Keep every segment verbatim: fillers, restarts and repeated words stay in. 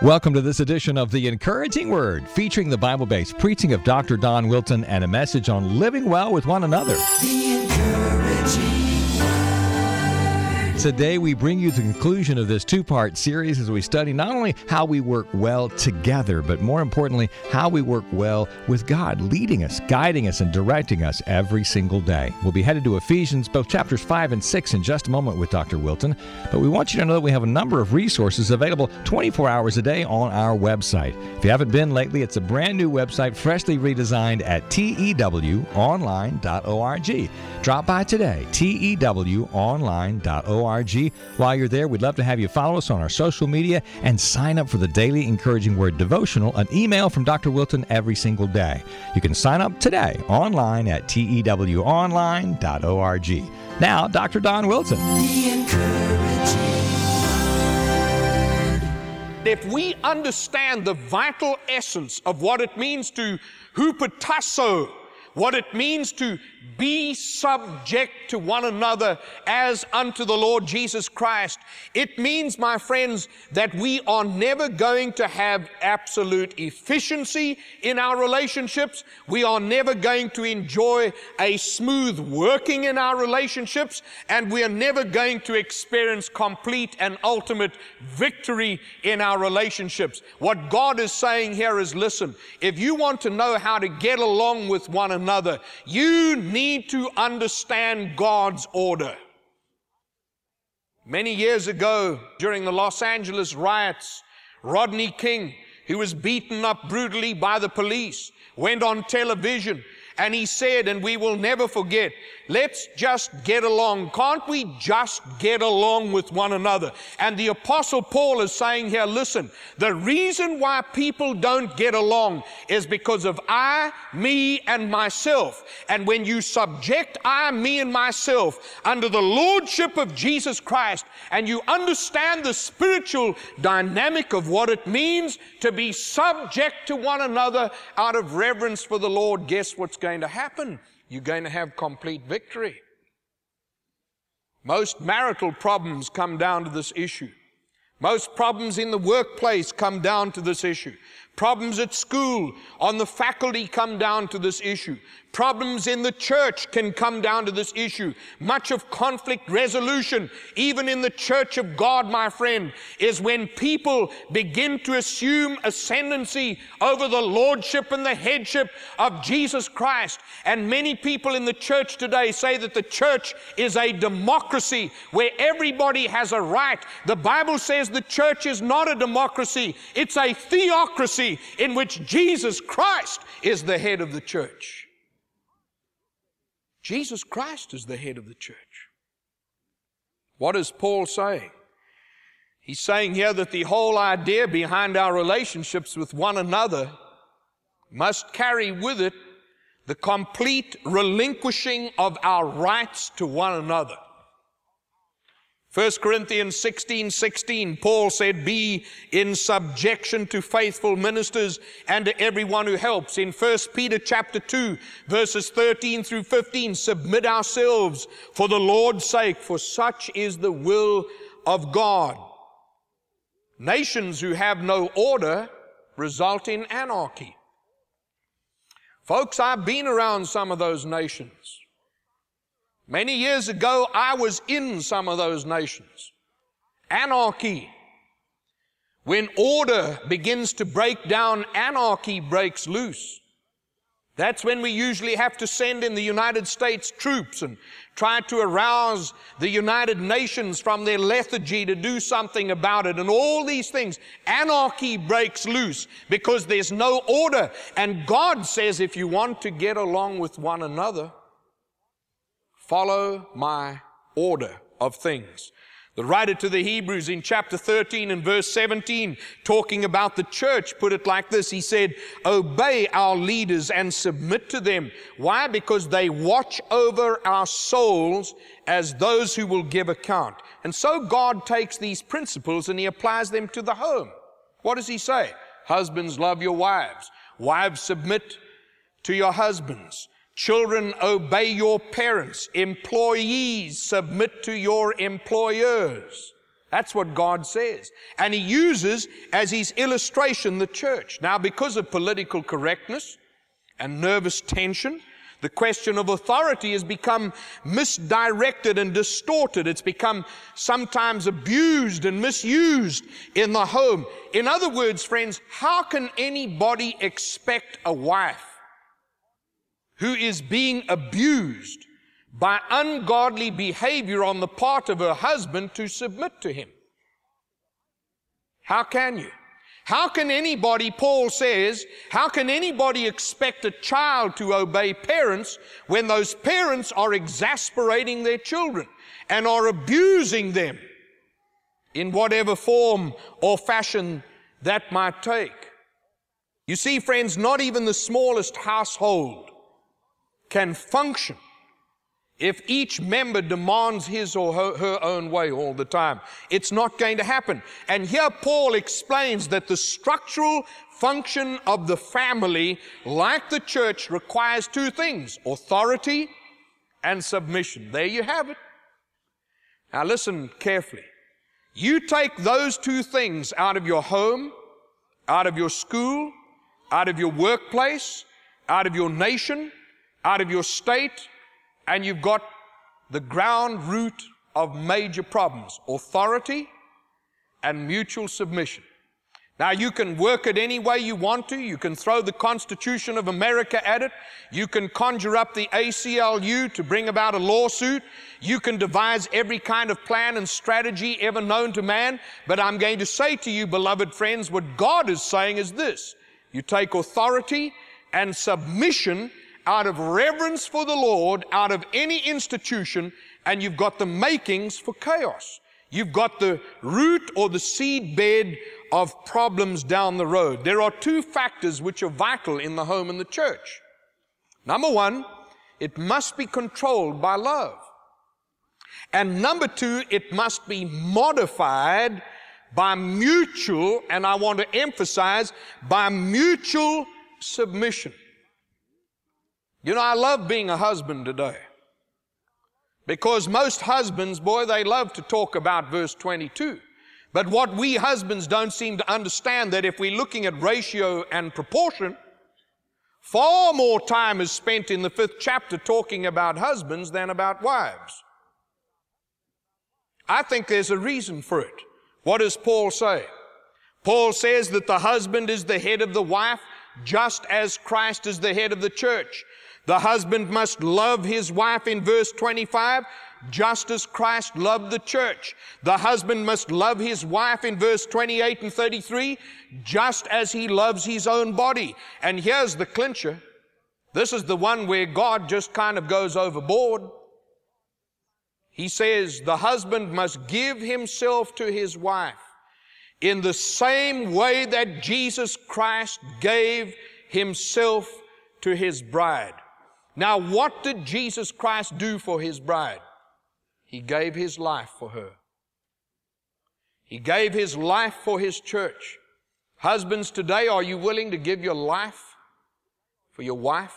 Welcome to this edition of The Encouraging Word, featuring the Bible-based preaching of Doctor Don Wilton and a message on living well with one another. The Encouraging Word. Today we bring you the conclusion of this two-part series as we study not only how we work well together, but more importantly, how we work well with God, leading us, guiding us, and directing us every single day. We'll be headed to Ephesians, both chapters five and six, in just a moment with Doctor Wilton, but we want you to know that we have a number of resources available twenty-four hours a day on our website. If you haven't been lately, it's a brand new website, freshly redesigned at T E W online dot org. Drop by today, T E W online dot org. While you're there, we'd love to have you follow us on our social media and sign up for the Daily Encouraging Word Devotional, an email from Doctor Wilton every single day. You can sign up today online at T E W online dot org. Now, Doctor Don Wilton. If we understand the vital essence of what it means to hupotasso, what it means to be subject to one another as unto the Lord Jesus Christ, it means, my friends, that we are never going to have absolute efficiency in our relationships. We are never going to enjoy a smooth working in our relationships, and we are never going to experience complete and ultimate victory in our relationships. What God is saying here is, listen, if you want to know how to get along with one another, you need to understand God's order. Many years ago, during the Los Angeles riots, Rodney King, who was beaten up brutally by the police, went on television and he said, and we will never forget, let's just get along. Can't we just get along with one another? And the Apostle Paul is saying here, listen, the reason why people don't get along is because of I, me, and myself. And when you subject I, me, and myself under the lordship of Jesus Christ, and you understand the spiritual dynamic of what it means to be subject to one another out of reverence for the Lord, guess what's going to happen? You're going to have complete victory. Most marital problems come down to this issue. Most problems in the workplace come down to this issue. Problems at school, on the faculty, come down to this issue. Problems in the church can come down to this issue. Much of conflict resolution, even in the church of God, my friend, is when people begin to assume ascendancy over the lordship and the headship of Jesus Christ. And many people in the church today say that the church is a democracy where everybody has a right. The Bible says the church is not a democracy. It's a theocracy in which Jesus Christ is the head of the church. Jesus Christ is the head of the church. What is Paul saying? He's saying here that the whole idea behind our relationships with one another must carry with it the complete relinquishing of our rights to one another. First Corinthians sixteen sixteen, Paul said, be in subjection to faithful ministers and to everyone who helps. In First Peter chapter two, verses thirteen through fifteen, submit ourselves for the Lord's sake, for such is the will of God. Nations who have no order result in anarchy. Folks, I've been around some of those nations. Many years ago, I was in some of those nations. Anarchy. When order begins to break down, anarchy breaks loose. That's when we usually have to send in the United States troops and try to arouse the United Nations from their lethargy to do something about it. And all these things, anarchy breaks loose because there's no order. And God says, if you want to get along with one another, follow my order of things. The writer to the Hebrews in chapter thirteen and verse seventeen, talking about the church, put it like this. He said, obey our leaders and submit to them. Why? Because they watch over our souls as those who will give account. And so God takes these principles and He applies them to the home. What does He say? Husbands, love your wives. Wives, submit to your husbands. Children, obey your parents. Employees, submit to your employers. That's what God says. And He uses as His illustration the church. Now, because of political correctness and nervous tension, the question of authority has become misdirected and distorted. It's become sometimes abused and misused in the home. In other words, friends, how can anybody expect a wife who is being abused by ungodly behavior on the part of her husband to submit to him? How can you? How can anybody, Paul says, how can anybody expect a child to obey parents when those parents are exasperating their children and are abusing them in whatever form or fashion that might take? You see, friends, not even the smallest household can function if each member demands his or her, her own way all the time. It's not going to happen. And here Paul explains that the structural function of the family, like the church, requires two things: authority and submission. There you have it. Now listen carefully. You take those two things out of your home, out of your school, out of your workplace, out of your nation, out of your state, and you've got the ground root of major problems: authority and mutual submission. Now, you can work it any way you want to. You can throw the Constitution of America at it. You can conjure up the A C L U to bring about a lawsuit. You can devise every kind of plan and strategy ever known to man. But I'm going to say to you, beloved friends, what God is saying is this: you take authority and submission out of reverence for the Lord, out of any institution, and you've got the makings for chaos. You've got the root or the seed bed of problems down the road. There are two factors which are vital in the home and the church. Number one, it must be controlled by love. And number two, it must be modified by mutual, and I want to emphasize, by mutual submission. You know, I love being a husband today, because most husbands, boy, they love to talk about verse twenty-two. But what we husbands don't seem to understand, that if we're looking at ratio and proportion, far more time is spent in the fifth chapter talking about husbands than about wives. I think there's a reason for it. What does Paul say? Paul says that the husband is the head of the wife, just as Christ is the head of the church. The husband must love his wife in verse twenty-five, just as Christ loved the church. The husband must love his wife in verse twenty-eight and thirty-three, just as he loves his own body. And here's the clincher. This is the one where God just kind of goes overboard. He says the husband must give himself to his wife in the same way that Jesus Christ gave himself to his bride. Now, what did Jesus Christ do for his bride? He gave his life for her. He gave his life for his church. Husbands today, are you willing to give your life for your wife?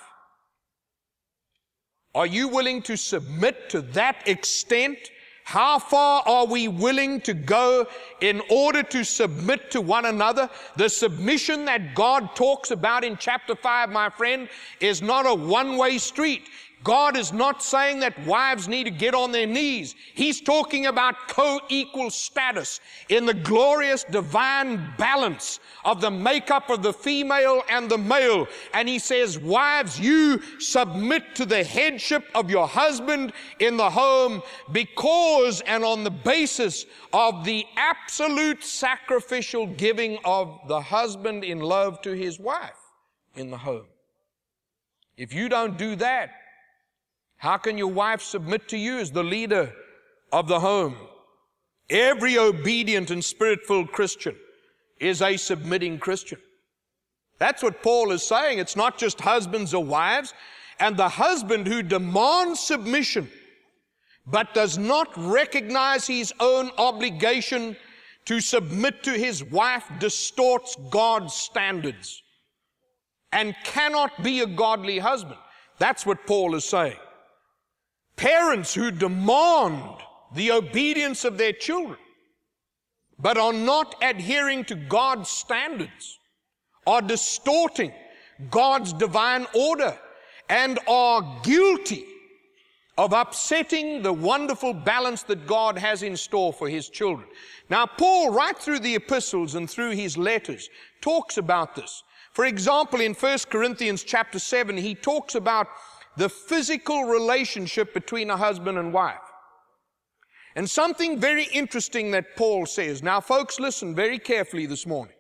Are you willing to submit to that extent? How far are we willing to go in order to submit to one another? The submission that God talks about in chapter five, my friend, is not a one-way street. God is not saying that wives need to get on their knees. He's talking about co-equal status in the glorious divine balance of the makeup of the female and the male. And he says, wives, you submit to the headship of your husband in the home because and on the basis of the absolute sacrificial giving of the husband in love to his wife in the home. If you don't do that, how can your wife submit to you as the leader of the home? Every obedient and spirit-filled Christian is a submitting Christian. That's what Paul is saying. It's not just husbands or wives. And the husband who demands submission but does not recognize his own obligation to submit to his wife distorts God's standards and cannot be a godly husband. That's what Paul is saying. Parents who demand the obedience of their children but are not adhering to God's standards, are distorting God's divine order, and are guilty of upsetting the wonderful balance that God has in store for His children. Now, Paul, right through the epistles and through his letters, talks about this. For example, in First Corinthians chapter seven, he talks about the physical relationship between a husband and wife. And something very interesting that Paul says. Now, folks, listen very carefully this morning.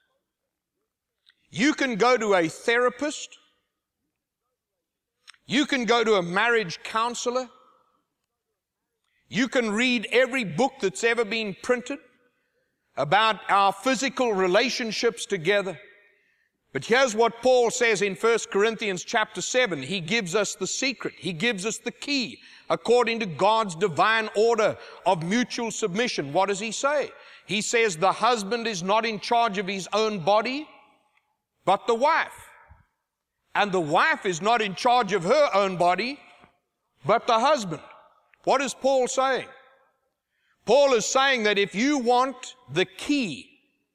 You can go to a therapist. You can go to a marriage counselor. You can read every book that's ever been printed about our physical relationships together. But here's what Paul says in First Corinthians chapter seven. He gives us the secret. He gives us the key according to God's divine order of mutual submission. What does he say? He says the husband is not in charge of his own body, but the wife. And the wife is not in charge of her own body, but the husband. What is Paul saying? Paul is saying that if you want the key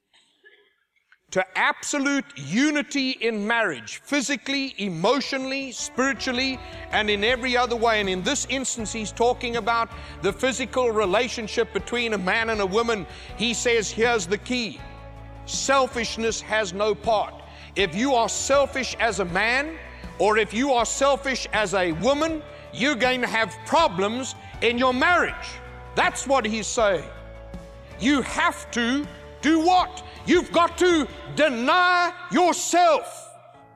to absolute unity in marriage, physically, emotionally, spiritually, and in every other way, and in this instance he's talking about the physical relationship between a man and a woman, he says, here's the key. Selfishness has no part. If you are selfish as a man, or if you are selfish as a woman, you're going to have problems in your marriage. That's what he's saying. You have to do what? You've got to deny yourself.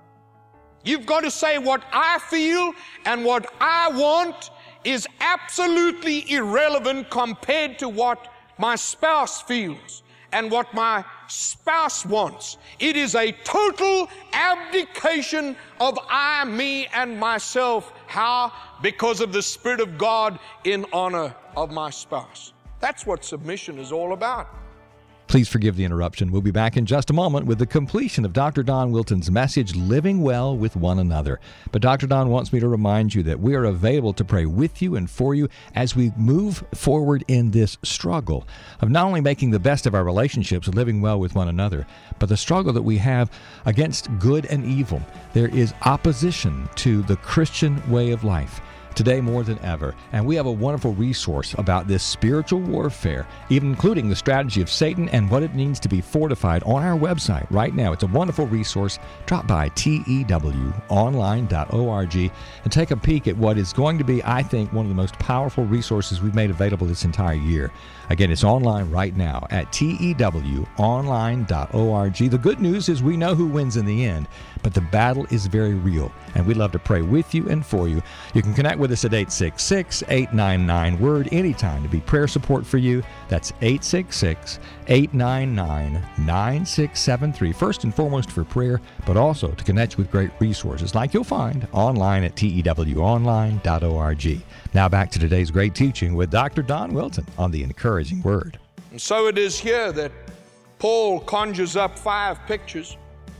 You've got to say what I feel and what I want is absolutely irrelevant compared to what my spouse feels and what my spouse wants. It is a total abdication of I, me, and myself. How? Because of the Spirit of God in honor of my spouse. That's what submission is all about. Please forgive the interruption. We'll be back in just a moment with the completion of Doctor Don Wilton's message, Living Well with One Another. But Doctor Don wants me to remind you that we are available to pray with you and for you as we move forward in this struggle of not only making the best of our relationships, living well with one another, but the struggle that we have against good and evil. There is opposition to the Christian way of life today more than ever. And we have a wonderful resource about this spiritual warfare, even including the strategy of Satan and what it means to be fortified on our website right now. It's a wonderful resource. Drop by T E W online dot org and take a peek at what is going to be, I think, one of the most powerful resources we've made available this entire year. Again, it's online right now at T E W online dot org. The good news is we know who wins in the end, but the battle is very real, and we'd love to pray with you and for you. You can connect with us at eight six six, eight nine nine, WORD anytime to be prayer support for you. That's eight six six, eight nine nine, nine six seven three. First and foremost for prayer, but also to connect with great resources like you'll find online at T E W online dot org. Now back to today's great teaching with Doctor Don Wilton on the Encouraging Word. And so it is here that Paul conjures up five pictures.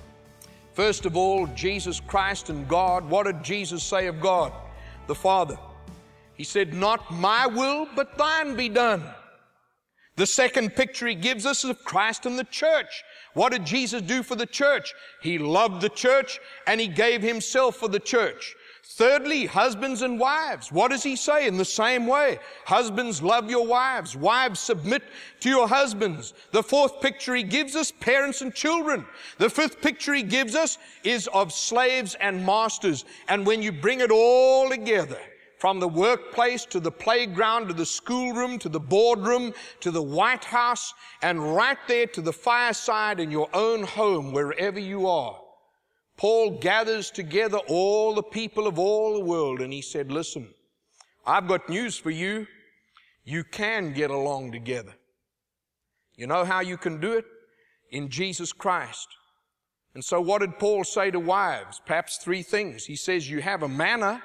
First of all, Jesus Christ and God. What did Jesus say of God, the Father? He said, not my will, but thine be done. The second picture he gives us is of Christ and the church. What did Jesus do for the church? He loved the church and he gave himself for the church. Thirdly, husbands and wives. What does he say? In the same way, husbands, love your wives. Wives, submit to your husbands. The fourth picture he gives us, parents and children. The fifth picture he gives us is of slaves and masters. And when you bring it all together, from the workplace to the playground to the schoolroom to the boardroom to the White House and right there to the fireside in your own home, wherever you are, Paul gathers together all the people of all the world and he said, listen, I've got news for you. You can get along together. You know how you can do it? In Jesus Christ. And so what did Paul say to wives? Perhaps three things. He says, you have a manner.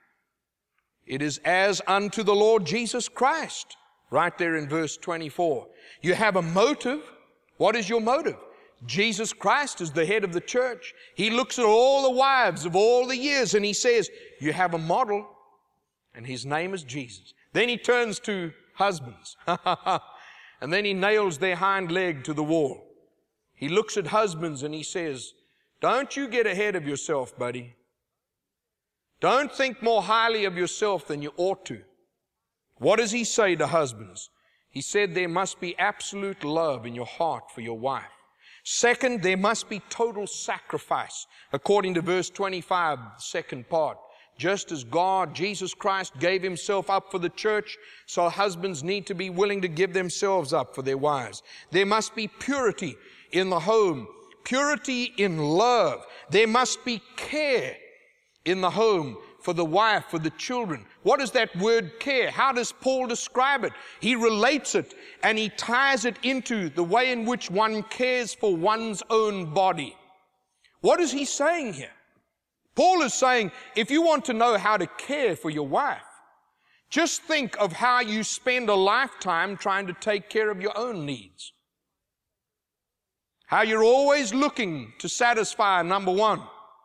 It is as unto the Lord Jesus Christ. Right there in verse twenty-four. You have a motive. What is your motive? Jesus Christ is the head of the church. He looks at all the wives of all the years and he says, you have a model and his name is Jesus. Then he turns to husbands. And then he nails their hind leg to the wall. He looks at husbands and he says, don't you get ahead of yourself, buddy. Don't think more highly of yourself than you ought to. What does he say to husbands? He said there must be absolute love in your heart for your wife. Second, there must be total sacrifice, according to verse twenty-five, the second part. Just as God, Jesus Christ, gave himself up for the church, so husbands need to be willing to give themselves up for their wives. There must be purity in the home, purity in love. There must be care in the home for the wife, for the children. What is that word care? How does Paul describe it? He relates it and he ties it into the way in which one cares for one's own body. What is he saying here? Paul is saying, if you want to know how to care for your wife, just think of how you spend a lifetime trying to take care of your own needs. How you're always looking to satisfy number one.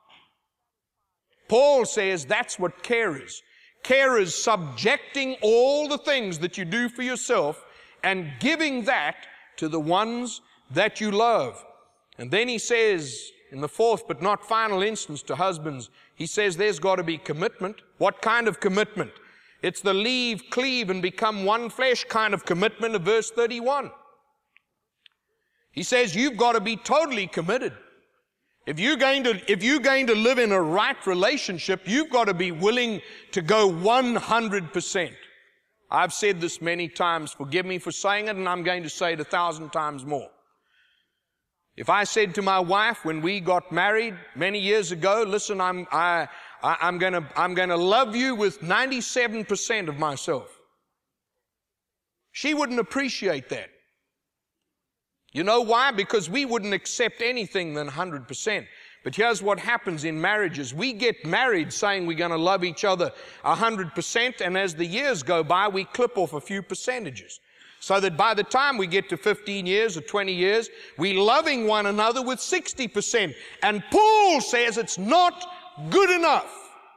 Paul says that's what care is. Care is subjecting all the things that you do for yourself and giving that to the ones that you love. And then he says, in the fourth but not final instance to husbands, he says there's got to be commitment. What kind of commitment? It's the leave, cleave, and become one flesh kind of commitment of verse thirty-one. He says you've got to be totally committed. If you're going to, if you're going to live in a right relationship, you've got to be willing to go one hundred percent. I've said this many times. Forgive me for saying it, and I'm going to say it a thousand times more. If I said to my wife when we got married many years ago, listen, I'm, I, I, I'm going to, I'm going to love you with ninety-seven percent of myself, she wouldn't appreciate that. You know why? Because we wouldn't accept anything than one hundred percent. But here's what happens in marriages. We get married saying we're going to love each other one hundred percent, and as the years go by, we clip off a few percentages. So that by the time we get to fifteen years or twenty years, we're loving one another with sixty percent. And Paul says it's not good enough.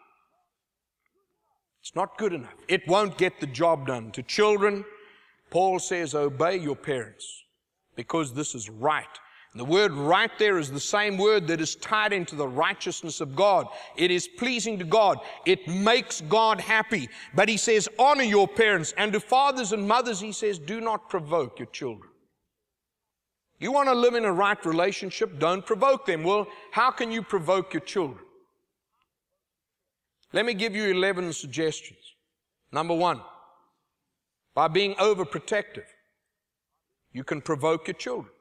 It's not good enough. It won't get the job done. To children, Paul says, obey your parents, because this is right. And the word right there is the same word that is tied into the righteousness of God. It is pleasing to God. It makes God happy. But he says, honor your parents. And to fathers and mothers, he says, do not provoke your children. You want to live in a right relationship, don't provoke them. Well, how can you provoke your children? Let me give you eleven suggestions. Number one, by being overprotective, you can provoke your children.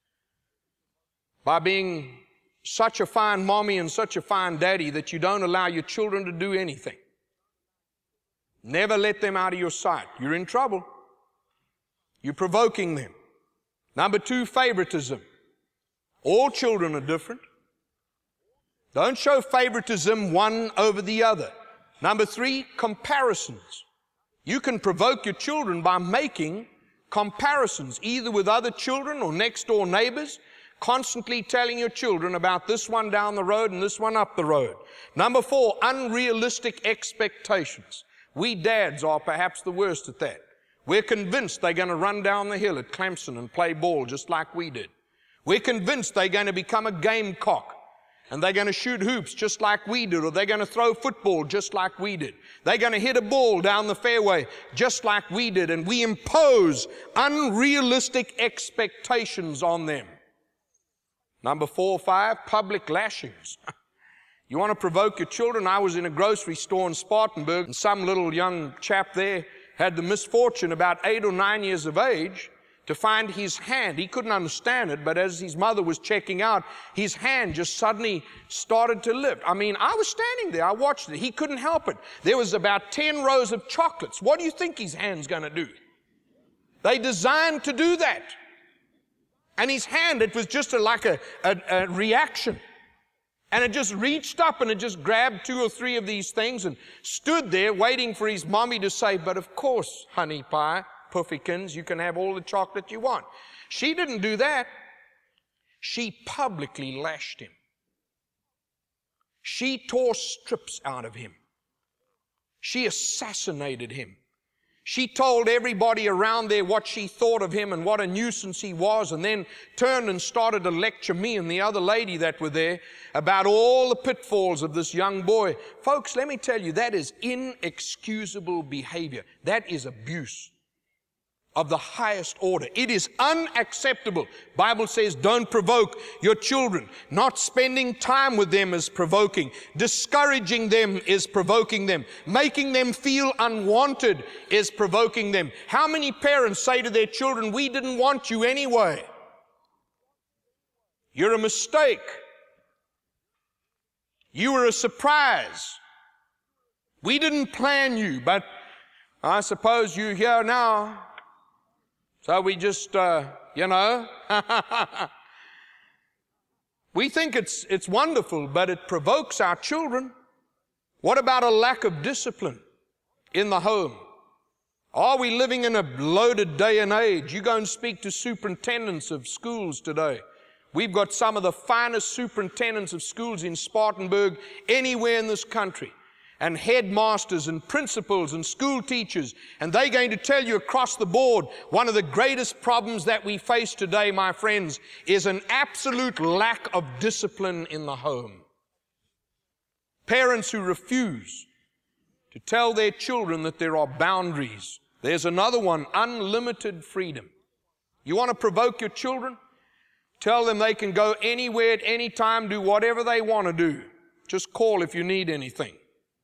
By being such a fine mommy and such a fine daddy that you don't allow your children to do anything. Never let them out of your sight. You're in trouble. You're provoking them. Number two, favoritism. All children are different. Don't show favoritism one over the other. Number three, comparisons. You can provoke your children by making comparisons, either with other children or next door neighbors, constantly telling your children about this one down the road and this one up the road. Number four, unrealistic expectations. We dads are perhaps the worst at that. We're convinced they're going to run down the hill at Clemson and play ball just like we did. We're convinced they're going to become a gamecock and they're going to shoot hoops just like we did, or they're going to throw football just like we did. They're going to hit a ball down the fairway just like we did, and we impose unrealistic expectations on them. Number four, five, public lashings. You want to provoke your children? I was in a grocery store in Spartanburg, and some little young chap there had the misfortune, about eight or nine years of age, to find his hand. He couldn't understand it, but as his mother was checking out, his hand just suddenly started to lift. I mean, I was standing there. I watched it. He couldn't help it. There was about ten rows of chocolates. What do you think his hand's going to do? They designed to do that. And his hand, it was just a, like a, a, a reaction. And it just reached up and it just grabbed two or three of these things and stood there waiting for his mommy to say, but of course, honey pie, puffykins, you can have all the chocolate you want. She didn't do that. She publicly lashed him. She tore strips out of him. She assassinated him. She told everybody around there what she thought of him and what a nuisance he was, and then turned and started to lecture me and the other lady that were there about all the pitfalls of this young boy. Folks, let me tell you, that is inexcusable behavior. That is abuse of the highest order. It is unacceptable. Bible says don't provoke your children. Not spending time with them is provoking. Discouraging them is provoking them. Making them feel unwanted is provoking them. How many parents say to their children, we didn't want you anyway? You're a mistake. You were a surprise. We didn't plan you, but I suppose you're here now. So we just, uh, you know, we think it's, it's wonderful, but it provokes our children. What about a lack of discipline in the home? Are we living in a loaded day and age? You go and speak to superintendents of schools today. We've got some of the finest superintendents of schools in Spartanburg anywhere in this country, and headmasters and principals and school teachers, and they're going to tell you across the board, one of the greatest problems that we face today, my friends, is an absolute lack of discipline in the home. Parents who refuse to tell their children that there are boundaries. There's another one, unlimited freedom. You want to provoke your children? Tell them they can go anywhere at any time, do whatever they want to do. Just call if you need anything.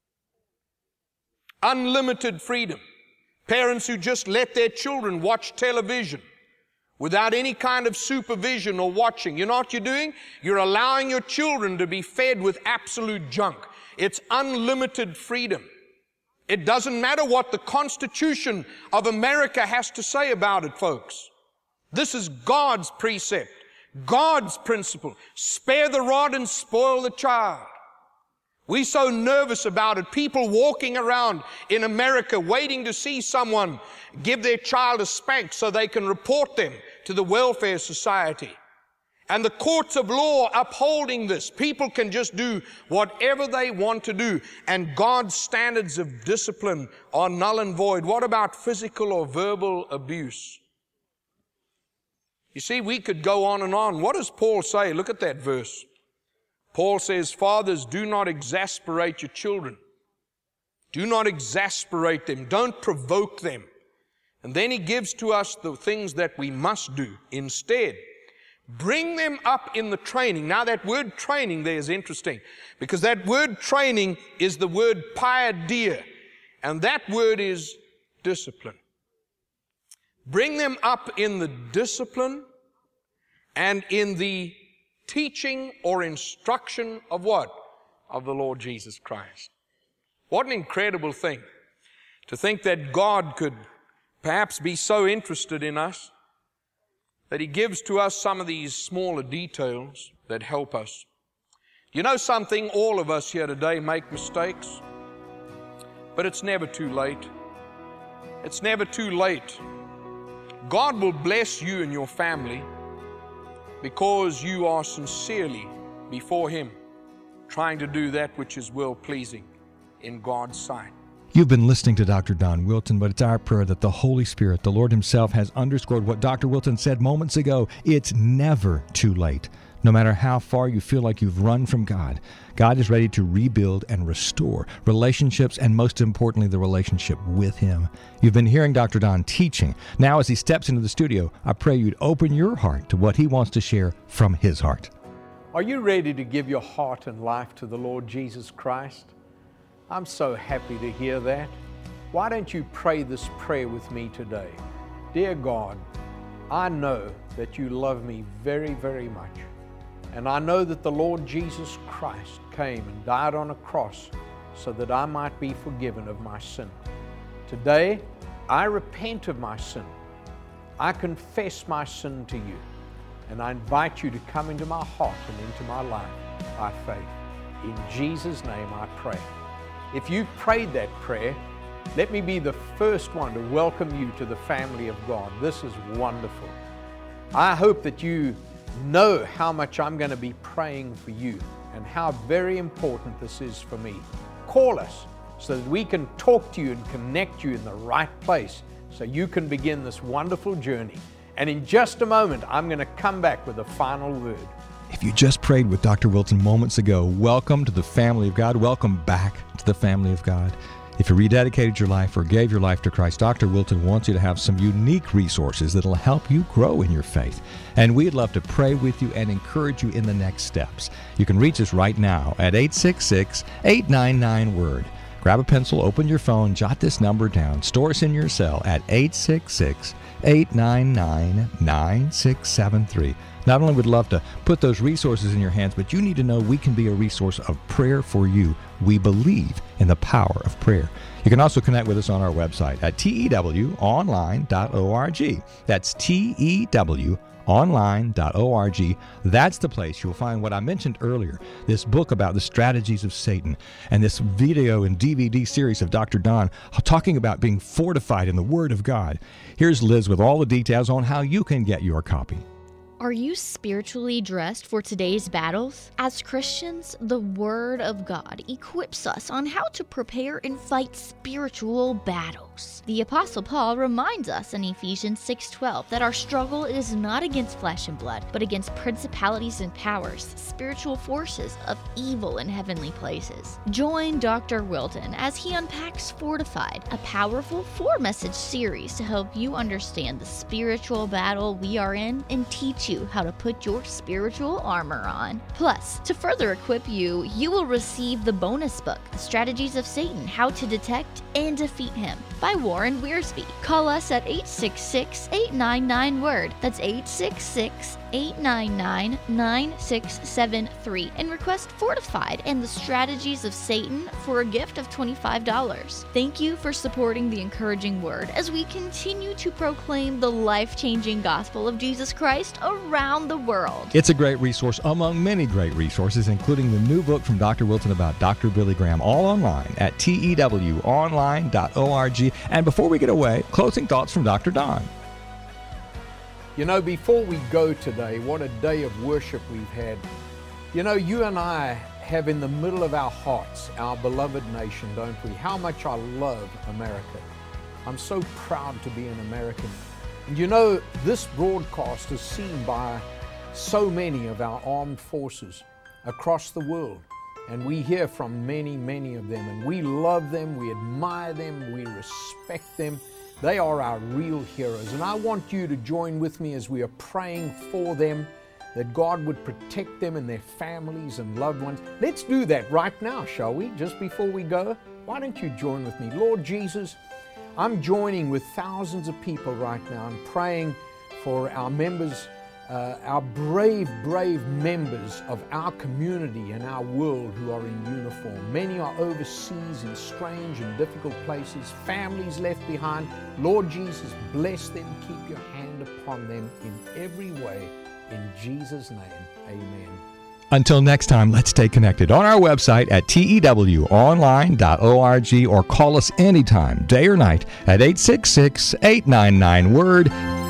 Unlimited freedom. Parents who just let their children watch television without any kind of supervision or watching. You know what you're doing? You're allowing your children to be fed with absolute junk. It's unlimited freedom. It doesn't matter what the Constitution of America has to say about it, folks. This is God's precept, God's principle. Spare the rod and spoil the child. We're so nervous about it. People walking around in America waiting to see someone give their child a spank so they can report them to the welfare society. And the courts of law upholding this. People can just do whatever they want to do. And God's standards of discipline are null and void. What about physical or verbal abuse? You see, we could go on and on. What does Paul say? Look at that verse. Paul says, fathers, do not exasperate your children. Do not exasperate them. Don't provoke them. And then he gives to us the things that we must do. Instead, bring them up in the training. Now that word training there is interesting, because that word training is the word paideia, and that word is discipline. Bring them up in the discipline and in the teaching or instruction of what? Of the Lord Jesus Christ. What an incredible thing to think that God could perhaps be so interested in us that He gives to us some of these smaller details that help us. You know something? All of us here today make mistakes, but it's never too late. It's never too late. God will bless you and your family because you are sincerely before Him trying to do that which is well-pleasing in God's sight. You've been listening to Doctor Don Wilton, but it's our prayer that the Holy Spirit, the Lord Himself, has underscored what Doctor Wilton said moments ago. It's never too late. No matter how far you feel like you've run from God, God is ready to rebuild and restore relationships, and most importantly, the relationship with Him. You've been hearing Doctor Don teaching. Now, as he steps into the studio, I pray you'd open your heart to what he wants to share from his heart. Are you ready to give your heart and life to the Lord Jesus Christ? I'm so happy to hear that. Why don't you pray this prayer with me today? Dear God, I know that you love me very, very much. And I know that the Lord Jesus Christ came and died on a cross so that I might be forgiven of my sin. Today, I repent of my sin. I confess my sin to you. And I invite you to come into my heart and into my life by faith. In Jesus' name I pray. If you've prayed that prayer, let me be the first one to welcome you to the family of God. This is wonderful. I hope that you know how much I'm going to be praying for you and how very important this is for me. Call us so that we can talk to you and connect you in the right place so you can begin this wonderful journey. And in just a moment, I'm going to come back with a final word. If you just prayed with Doctor Wilton moments ago, welcome to the family of God. Welcome back to the family of God. If you rededicated your life or gave your life to Christ, Doctor Wilton wants you to have some unique resources that will help you grow in your faith. And we'd love to pray with you and encourage you in the next steps. You can reach us right now at eight six six, eight nine nine, word. Grab a pencil, open your phone, jot this number down, store us in your cell at eight six six, eight nine nine, nine six seven three. Not only would love to put those resources in your hands, but you need to know we can be a resource of prayer for you. We believe in the power of prayer. You can also connect with us on our website at T E W online dot org. That's T E W online dot org. That's the place you'll find what I mentioned earlier, this book about the strategies of Satan, and this video and D V D series of Doctor Don talking about being fortified in the Word of God. Here's Liz with all the details on how you can get your copy. Are you spiritually dressed for today's battles? As Christians, the Word of God equips us on how to prepare and fight spiritual battles. The Apostle Paul reminds us in Ephesians six twelve that our struggle is not against flesh and blood, but against principalities and powers, spiritual forces of evil in heavenly places. Join Doctor Wilton as he unpacks Fortified, a powerful four-message series to help you understand the spiritual battle we are in and teach you how to put your spiritual armor on. Plus, to further equip you, you will receive the bonus book, The Strategies of Satan, How to Detect and Defeat Him, by Warren Wiersbe. Call us at eight six six, eight nine nine, word. That's eight six six, eight nine nine, nine six seven three and request Fortified and the Strategies of Satan for a gift of twenty-five dollars. Thank you for supporting the Encouraging Word as we continue to proclaim the life-changing gospel of Jesus Christ around the world. It's a great resource among many great resources, including the new book from Doctor Wilton about Doctor Billy Graham, all online at T E W online dot org. And before we get away, closing thoughts from Doctor Don. You know, before we go today, what a day of worship we've had. You know, you and I have in the middle of our hearts our beloved nation, don't we? How much I love America. I'm so proud to be an American. And you know, this broadcast is seen by so many of our armed forces across the world. And we hear from many, many of them. And we love them, we admire them, we respect them. They are our real heroes. And I want you to join with me as we are praying for them, that God would protect them and their families and loved ones. Let's do that right now, shall we? Just before we go, why don't you join with me? Lord Jesus, I'm joining with thousands of people right now. I'm praying for our members, uh, our brave, brave members of our community and our world who are in uniform. Many are overseas in strange and difficult places, families left behind. Lord Jesus, bless them, keep your hand upon them in every way. In Jesus' name, amen. Until next time, let's stay connected on our website at T E W online dot org or call us anytime, day or night, at eight six six, eight nine nine, word.